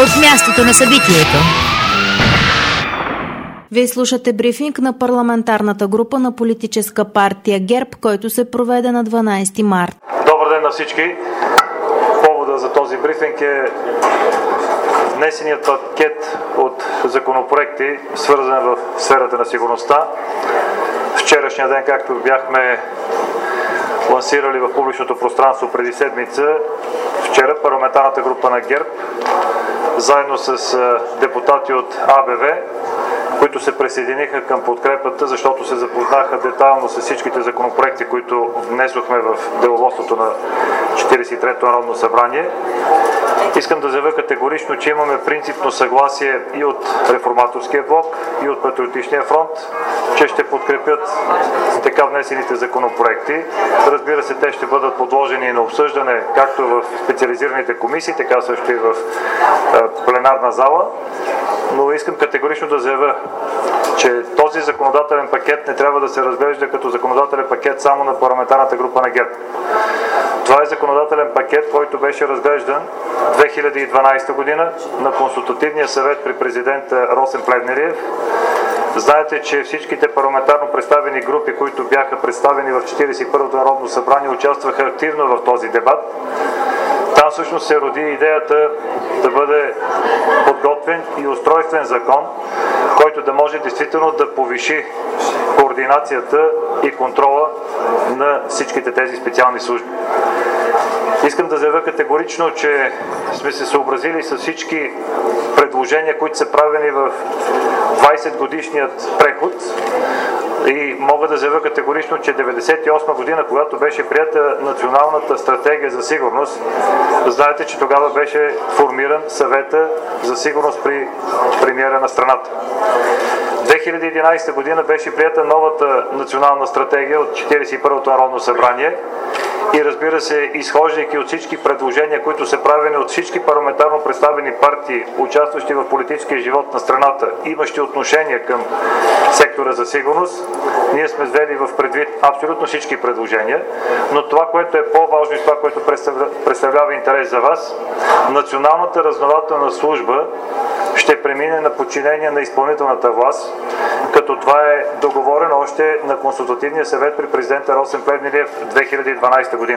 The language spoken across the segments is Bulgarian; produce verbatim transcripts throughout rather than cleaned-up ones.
от мястото на събитието. Вие слушате брифинг на парламентарната група на политическа партия ГЕРБ, който се проведе на дванадесети март. Добър ден на всички! Повода за този брифинг е внесеният пакет от законопроекти, свързани в сферата на сигурността. Вчерашния ден, както бяхме лансирали в публичното пространство преди седмица, вчера парламентарната група на ГЕРБ, заедно с депутати от А Б В, които се присъединиха към подкрепата, защото се запознаха детайлно с всичките законопроекти, които внесохме в деловодството на четиридесет и третото Народно събрание. Искам да заявя категорично, че имаме принципно съгласие и от Реформаторския блок, и от Патриотичния фронт, че ще подкрепят така внесените законопроекти. Разбира се, те ще бъдат подложени на обсъждане както в специализираните комисии, така също и в пленарна зала. Но искам категорично да заявя, че този законодателен пакет не трябва да се разглежда като законодателен пакет само на парламентарната група на ГЕРБ. Това е законодателен пакет, който беше разглеждан две хиляди и дванадесета година на Консултативния съвет при президента Росен Плевнелиев. Знаете, че всичките парламентарно представени групи, които бяха представени в четиридесет и първото Народно събрание, участваха активно в този дебат. Там всъщност се роди идеята да бъде подготвен и устройствен закон, който да може действително да повиши координацията и контрола на всичките тези специални служби. Искам да заявя категорично, че сме се съобразили с всички предложения, които са правени в двадесет годишният преход, и мога да заявя категорично, че деветдесет и осма година, когато беше приета Националната стратегия за сигурност, знаете, че тогава беше формиран съвета за сигурност при премиера на страната. две хиляди и единадесета година беше приета новата национална стратегия от четиридесет и първото Народно събрание и, разбира се, изхождайки от всички предложения, които са правени от всички парламентарно представени партии, участващи в политическия живот на страната, имащи отношение към сектора за сигурност, ние сме взели в предвид абсолютно всички предложения, но това, което е по-важно и това, което представлява интерес за вас, Националната разузнавателна служба ще премине на подчинение на изпълнителната власт, като това е договорено още на Консултативния съвет при президента Росен Плевнелиев две хиляди и дванадесета година.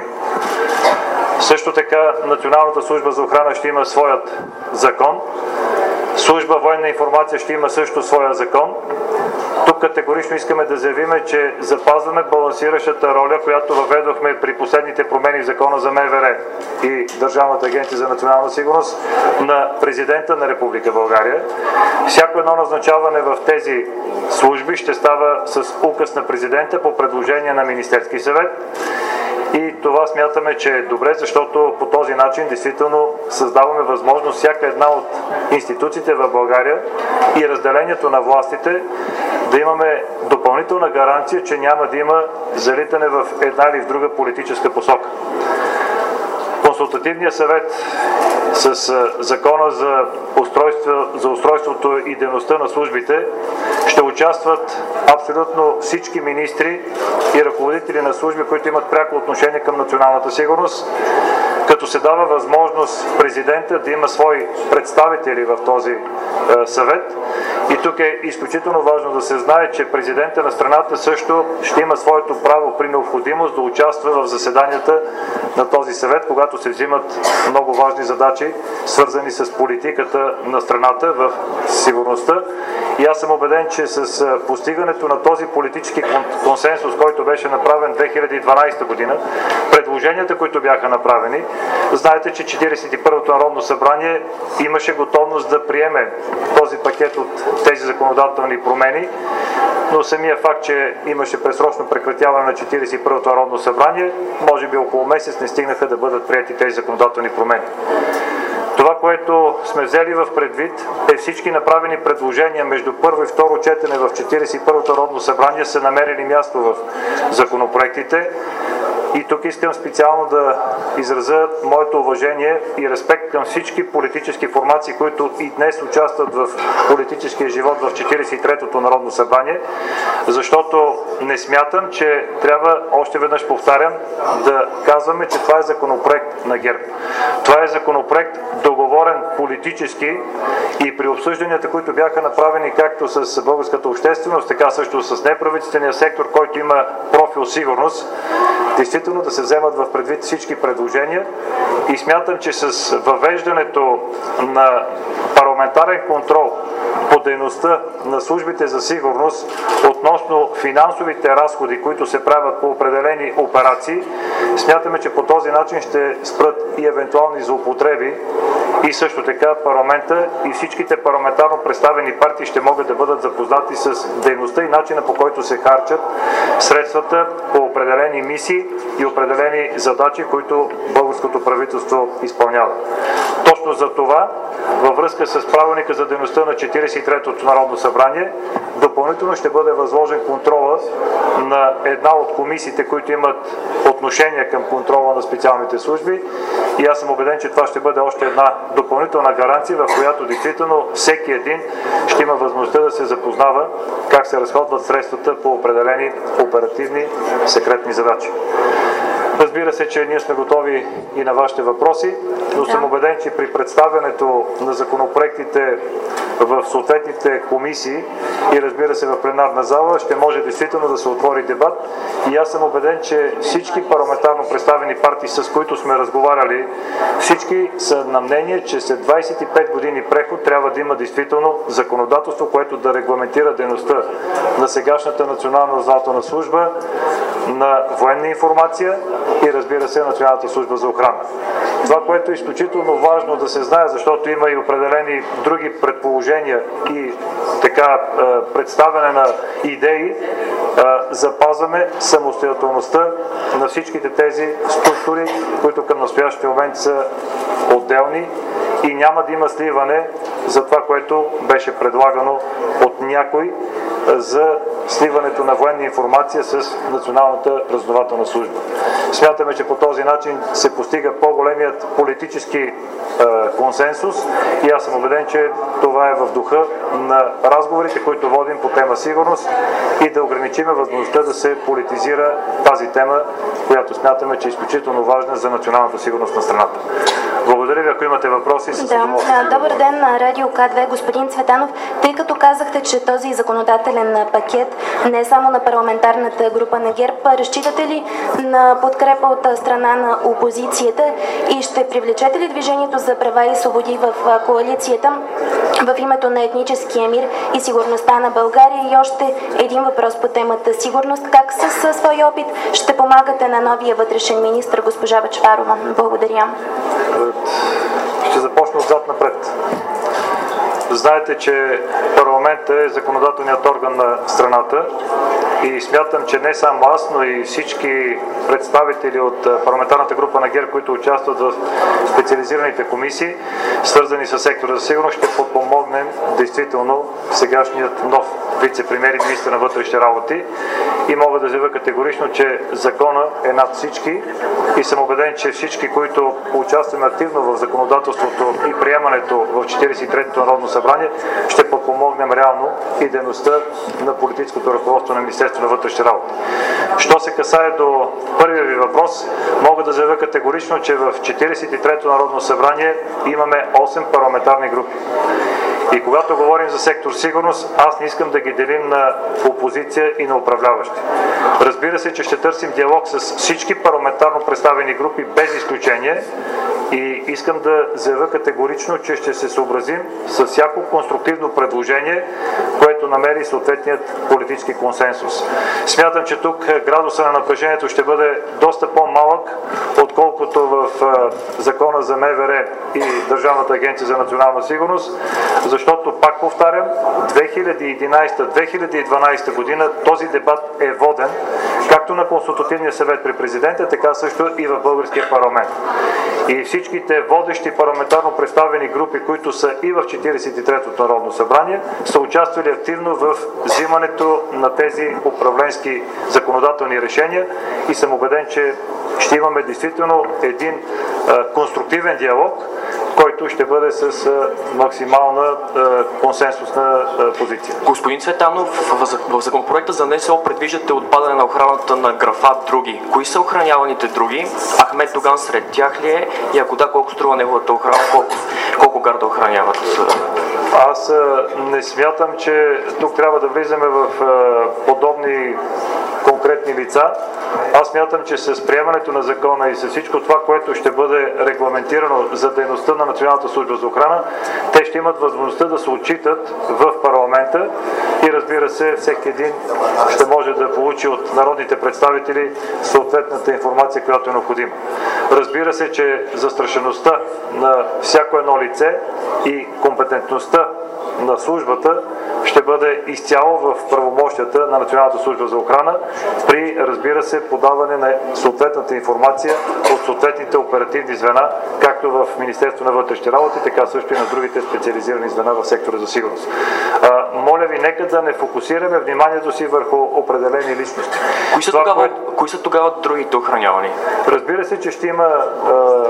Също така Националната служба за охрана ще има своят закон. Служба военна информация ще има също своя закон. Тук категорично искаме да заявим, че запазваме балансиращата роля, която въведохме при последните промени в Закона за М В Р и Държавната агенция за национална сигурност на президента на Република България. Всяко едно назначаване в тези служби ще става с указ на президента по предложение на Министерски съвет. И това смятаме, че е добре, защото по този начин действително създаваме възможност всяка една от институциите в България и разделението на властите да имаме допълнителна гаранция, че няма да има залитане в една или в друга политическа посока. Консултативният съвет с закона за, устройство, за устройството и дейността на службите ще участват абсолютно всички министри и ръководители на служби, които имат пряко отношение към националната сигурност, като се дава възможност президента да има свои представители в този е, съвет. И тук е изключително важно да се знае, че президента на страната също ще има своето право при необходимост да участва в заседанията на този съвет, когато се взимат много важни задачи, свързани с политиката на страната в сигурността. И аз съм убеден, че с постигането на този политически консенсус, който беше направен две хиляди и дванадесета година, предложенията, които бяха направени, знаете, че четиридесет и първото Народно събрание имаше готовност да приеме този пакет от тези законодателни промени, но самия факт, че имаше предсрочно прекратяване на четиридесет и първото Народно събрание, може би около месец не стигнаха да бъдат приети тези законодателни промени. Това, което сме взели в предвид, е всички направени предложения между първо и второ четене в четиридесет и първото Народно събрание са намерили място в законопроектите. И тук искам специално да изразя моето уважение и респект към всички политически формации, които и днес участват в политическия живот в четиридесет и третото Народно събрание, защото не смятам, че трябва, още веднъж повтарям, да казваме, че това е законопроект на ГЕРБ. Това е законопроект договорен политически политически и при обсъжданията, които бяха направени както с българската общественост, така също с неправителствения сектор, който има профил сигурност, действително да се вземат в предвид всички предложения и смятам, че с въвеждането на парламентарен контрол по дейността на службите за сигурност относно финансовите разходи, които се правят по определени операции, смятаме, че по този начин ще спрат и евентуални злоупотреби и също така парламента и всичките парламентарно представени партии ще могат да бъдат запознати с дейността и начина, по който се харчат средствата по определени мисии и определени задачи, които българското правителство изпълнява. Точно за това, във връзка с правилника за дейността на четиридесет и третото Народно събрание, допълнително ще бъде възложен контрола на една от комисиите, които имат отношение към контрола на специалните служби, и аз съм убеден, че това ще бъде още една допълнителна гаранция, в която действително всеки един ще има възможността да се запознава как се разходват средствата по определени оперативни секретни задачи. Разбира се, че ние сме готови и на вашите въпроси, но съм убеден, че при представянето на законопроектите в съответните комисии и разбира се в пленарна зала ще може действително да се отвори дебат, и аз съм убеден, че всички парламентарно представени партии, с които сме разговаряли, всички са на мнение, че след двадесет и пет години преход трябва да има действително законодателство, което да регламентира дейността на сегашната Национална разузнавателна служба, на военна информация и разбира се Националната служба за охрана. Това, което е изключително важно да се знае, защото има и определени други предположения и така представяне на идеи, запазваме самостоятелността на всичките тези структури, които към настоящия момент са отделни и няма да има сливане за това, което беше предлагано от някой за сливането на военна информация с Националната разузнавателна служба. Смятаме, че по този начин се постига по-големият политически е, консенсус и аз съм убеден, че това е в духа на разговорите, които водим по тема сигурност, и да ограничим възможността да се политизира тази тема, която смятаме, че е изключително важна за националната сигурност на страната. Благодаря ви, ако имате въпроси. С да. Добър ден на Радио К две, господин Цветанов. Тъй като казахте, че този законодателен пакет не е само на парламентарната група на ГЕРБ, разчитате ли на подкрепа от страна на опозицията и ще привлечете ли Движението за права и свободи в коалицията в името на етническия мир и сигурността на България? И още един въпрос по темата сигурност. Как със своя опит ще помагате на новия вътрешен министър госпожа Бъчварова? Благодаря. Ще започна отзад напред. Знаете, че парламентът е законодателният орган на страната и смятам, че не само аз, но и всички представители от парламентарната група на ГЕРБ, които участват в специализираните комисии, свързани с сектора за сигурност, ще подпомогнем действително сегашният нов вице-премиер и министър на вътрешните работи. И мога да заявя категорично, че закона е над всички и съм убеден, че всички, които участваме активно в законодателството и приемането в четиридесет и третото Народно събрание, ще подпомогнем реално и дейността на политическото ръководство на Министерството на вътрешните работи. Що се касае до първия ви въпрос, мога да заявя категорично, че в четиридесет и третото Народно събрание имаме осем парламентарни групи. И когато говорим за сектор сигурност, аз не искам да ги делим на опозиция и на управляващи. Разбира се, че ще търсим диалог с всички парламентарно представени групи без изключение и искам да заявя категорично, че ще се съобразим с всяко конструктивно предложение, което намери съответният политически консенсус. Смятам, че тук градуса на напрежението ще бъде доста по-малък, отколкото в Закона за МВР и Държавната агенция за национална сигурност, защото, пак повтарям, две хиляди и единадесета - две хиляди и дванадесета година този дебат е воден както на Консултативния съвет при президента, така също и в българския парламент. И всичките водещи парламентарно представени групи, които са и в четиридесет и третото Народно събрание, са участвали активно в взимането на тези управленски законодателни решения и съм убеден, че ще имаме действително един а, конструктивен диалог, който ще бъде с а, максимална а, консенсусна а, позиция. Господин Цветанов, в, в законопроекта за НСО предвиждате отпадане на охраната на графа други. Кои са охраняваните други? Ахмед Доган сред тях ли е? И ако да, колко струва неговата охрана? Колко, колко гарда охраняват? Аз не смятам, че тук трябва да влизаме в подобни конкретни лица. Аз смятам, че с приемането на закона и с всичко това, което ще бъде регламентирано за дейността на Националната служба за охрана, те ще имат възможността да се отчитат в парламента и, разбира се, всеки един ще може да получи от народните представители съответната информация, която е необходима. Разбира се, че застрашеността на всяко едно лице и компетентността на службата ще бъде изцяло в правомощията на Националната служба за охрана при, разбира се, подаване на съответната информация от съответните оперативни звена, както в Министерство на вътрешните работи, така също и на другите специализирани звена в сектора за сигурност. А, моля ви, нека да не фокусираме вниманието си върху определени личности. Кои са, това, тогава, което... кои са тогава другите охранявани? Разбира се, че ще има а,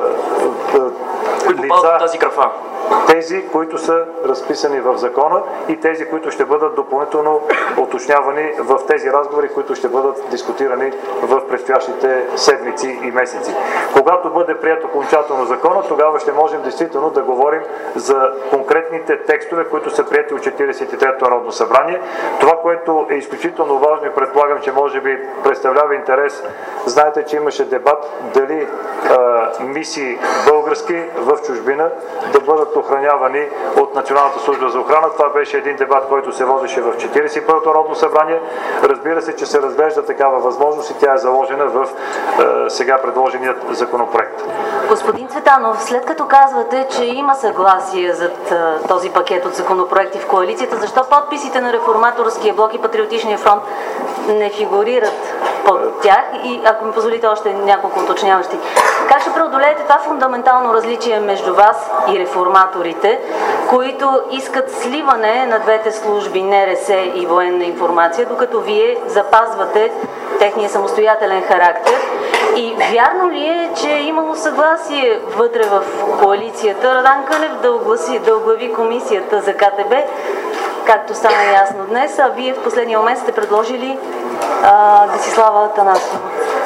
а, кои попадат в тази графа? Тези, които са разписани в закона и тези, които ще бъдат допълнително уточнявани в тези разговори, които ще бъдат дискутирани в предстоящите седмици и месеци. Когато бъде прият окончателно закона, тогава ще можем действително да говорим за конкретните текстове, които са прияти от четиридесет и третото Народно събрание. Това, което е изключително важно и предполагам, че може би представлява интерес, знаете, че имаше дебат дали а, мисии български в чужбина да бъдат охранявани от Националната служба за охрана. Това беше един дебат, който се водеше в четиридесет и първото Народно събрание. Разбира се, че се разглежда такава възможност и тя е заложена в е, сега предложеният законопроект. Господин Цветанов, след като казвате, че има съгласие за този пакет от законопроекти в коалицията, защо подписите на Реформаторския блок и Патриотичния фронт не фигурират под тях? И ако ми позволите още няколко уточняващи. Как ще преодолеете това фундаментално различие между вас и реформаторите, които искат сливане на двете служби НРС и военна информация, докато вие запазвате техния самостоятелен характер? И вярно ли е, че е имало съгласие вътре в коалицията Радан Кънев да огласи, да оглави комисията за КТБ, както стана ясно днес, а вие в последния момент сте предложили а, Десислава Атанасова?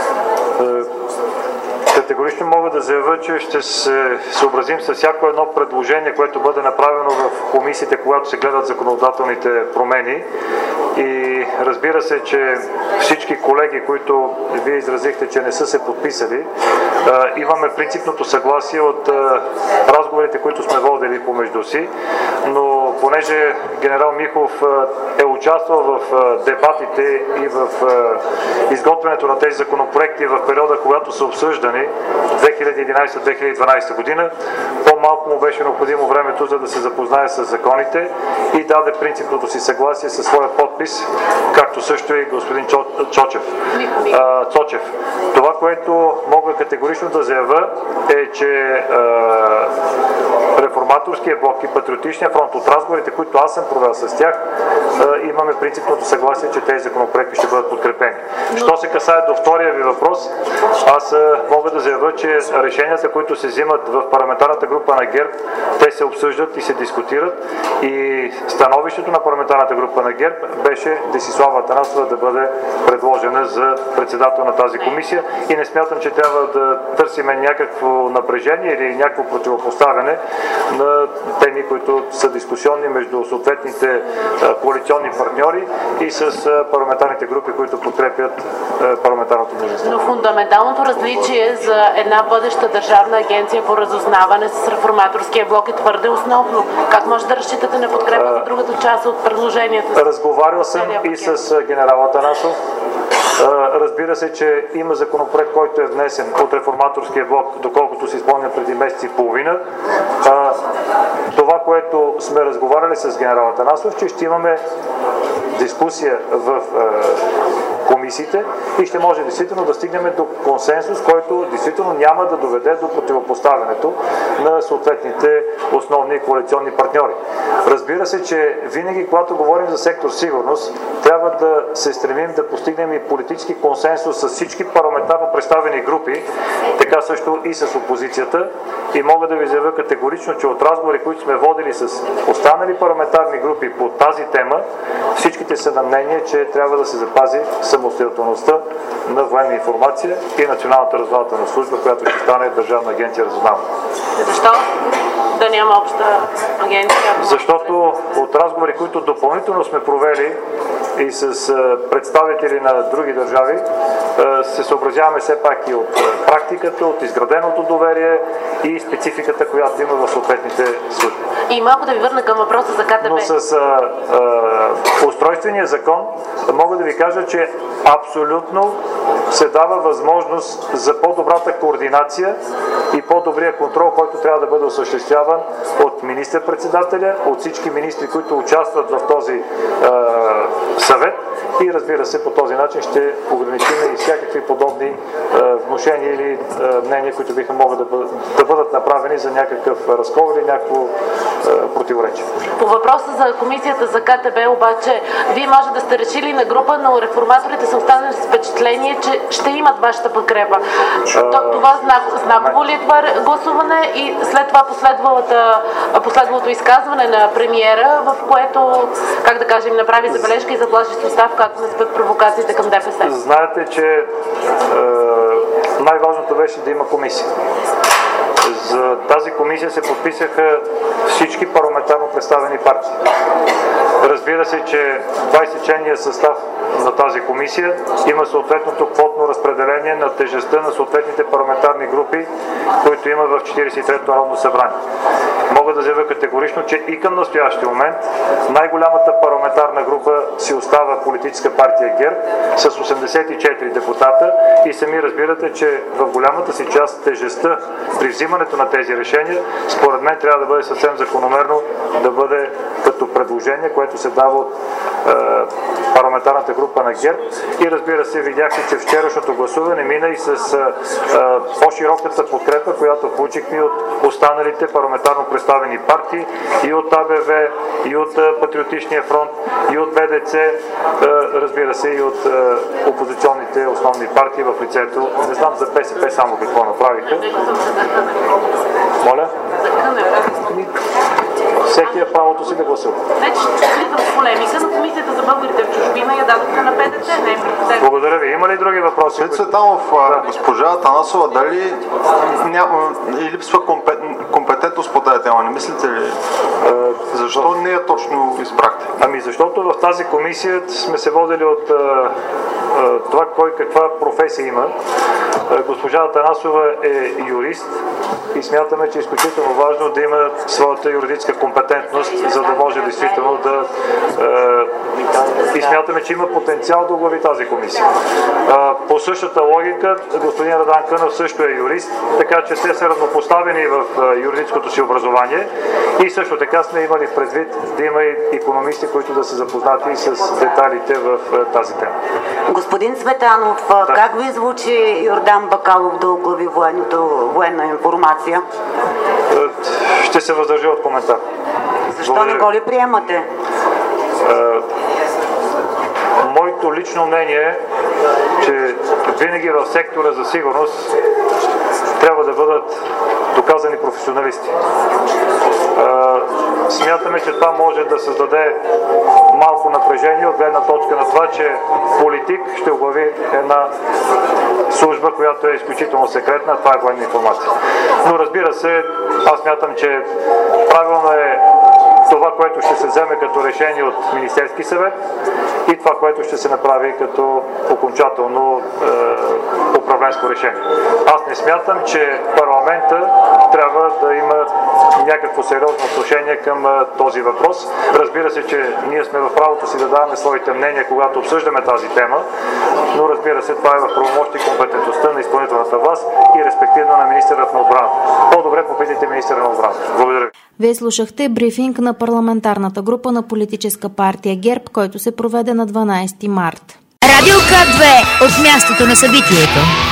Категорично мога да заявя, че ще се съобразим с всяко едно предложение, което бъде направено в комисиите, когато се гледат законодателните промени. И разбира се, че всички колеги, които вие изразихте, че не са се подписали, имаме принципното съгласие от разговорите, които сме водили помежду си, но понеже генерал Михов е участвал в дебатите и в изготвянето на тези законопроекти в периода, когато са обсъждани две хиляди и единадесета - две хиляди и дванадесета година, по-малко му беше необходимо времето, за да се запознае с законите и даде принципното си съгласие със своя подпис, както също и господин Чо, Чочев, а, Цочев. Това, което мога категорично да заявя е, че а, Реформаторския блок и Патриотичния фронт от разговорите, които аз съм провел с тях, а, имаме принципното съгласие, че тези законопроекти ще бъдат подкрепени. Що се касае до втория ви въпрос, аз а, мога да заявя, че решенията, които се взимат в парламентарната група на ГЕРБ, те се обсъждат и се дискутират и становището на парламентарната група на ГЕРБ беше Десислава Атанасова да бъде предложена за председател на тази комисия и не смятам, че трябва да търсиме някакво напрежение или някакво противопоставяне на теми, които са дискусионни между съответните коалиционни партньори и с парламентарните групи, които подкрепят парламентарното мнозинство. Но фундаменталното различие за една бъдеща държавна агенция по разузнаване с Реформаторския блок е твърде основно. Как може да разчитате на подкрепа за другата част от предложението? Разговарял съм и с генерал Атанасов. Разбира се, че има законопроект, който е внесен от Реформаторския блок, доколкото си спомням преди месец и половина. Това, което сме разговаряли с генерал Атанасов, че ще имаме дискусия в комисиите и ще може действително да стигнем до консенсус, който действително няма да доведе до противопоставянето на съответните основни коалиционни партньори. Разбира се, че винаги, когато говорим за сектор сигурност, трябва да се стремим да постигнем и политически консенсус с всички парламентарно представени групи, така също и с опозицията и мога да ви заявя категорично, че от разговори, които сме водили с останали парламентарни групи по тази тема, всичките са на мнение, че трябва да се запази самостоятелността на военна информация и Националната разузнавателна служба, която ще стане Държавна агенция разузнаване. Защо да няма обща агенция? Защото от разговори, които допълнително сме провели и с представители на други държави, се съобразяваме все пак и от практиката, от изграденото доверие и спецификата, която има в съответните служби. И малко да ви върна към въпроса за КТБ. Но с а, а, устройствения закон мога да ви кажа, че абсолютно се дава възможност за по-добрата координация и по-добрия контрол, който трябва да бъде осъществяван от министър-председателя, от всички министри, които участват в този а, съвет, и разбира се, по този начин ще ограничим и всякакви подобни а, внушения или а, мнения, които биха могли да бъдат, да бъдат направени за някакъв разкол или някакво а, противоречие. По въпроса за комисията за КТБ обаче, вие може да сте решили на група, но реформаторите са останали с впечатление, че ще имат вашата подкрепа. А, това знак, знаково ли е това гласуване и след това последвалото изказване на премиера, в което, как да кажем, направи забележка и заплаши с оставка, ако не спят провокациите към ДПС? Знаете, че е, най-важното беше да има комисия. За тази комисия се подписаха всички парламентарно представени партии. Разбира се, че двайсетчленният състав на тази комисия има съответното квотно разпределение на тежестта на съответните парламентарни групи, които има в четиридесет и третото Народно събрание. Мога да заявя категорично, че и към настоящия момент най-голямата парламентарна група си остава Политическа партия ГЕРБ с осемдесет и четири депутата и сами разбирате, че в голямата си част тежестта при взимането на тези решения, според мен трябва да бъде съвсем закономерно да бъде като предложение, което се дава от е, парламентарната група на ГЕРБ. И разбира се, видяхте, че вчерашното гласуване мина и с е, е, по-широката подкрепа, която получихме от останалите парламентарно представени партии, и от А Б В, и от е, Патриотичния фронт, и от Б Д Ц, е, разбира се, и от е, опозиционните основни партии в лицето. Не знам за Б С П само какво направиха. Моля? Всеки е правото си да гласува. Вече ще влизам в полемика, но комисията за българите в чужбина я дадохте на Б Д Ц. Не, благодаря ви. Има ли други въпроси? След Цветанов, да. Госпожа Атанасова, дали няма, и липсва компетентност по тази тема? Не мислите ли? Е, защо не я точно избрахте? Ами защото в тази комисия сме се водили от е, е, това кой каква професия има. Е, госпожа Атанасова е юрист и смятаме, че е изключително важно да има своята юридическа компетентност, за да може действително да е, и смятаме, че има потенциал да оглави тази комисия. Е, по същата логика, господин Радан Кънев също е юрист, така че те са равнопоставени в е, юридическото си образование и също така сме имали в предвид да има и икономисти, които да са запознати с детайлите в е, тази тема. Господин Цветанов, да. Как ви звучи Йордан Бакалов да оглави военна информация? Ще се въздържа от коментар. Защо Благодаря. Не го ли приемате? Е, моето лично мнение е, че винаги в сектора за сигурност трябва да бъдат доказани професионалисти. Е, смятаме, че това може да създаде малко напрежение от гледна точка на това, че политик ще оглави една служба, която е изключително секретна, това е военна информация. Но разбира се, аз смятам, че правилно е това, което ще се вземе като решение от Министерски съвет и това, което ще се направи като окончателно е, управленско решение. Аз не смятам, че парламента трябва да има някакво сериозно отношение към е, този въпрос. Разбира се, че ние сме в правото си да даваме своите мнения, когато обсъждаме тази тема, но разбира се, това е в правомощи и компетентността на изпълнителната власт и респективно на министърът на отбраната. По-добре попитайте министъра на отбраната. Благодаря ви. Вие слушахте брифинг на парламентарната група на Политическа партия ГЕРБ, който се проведе на дванадесети март. Радио К две от мястото на събитието.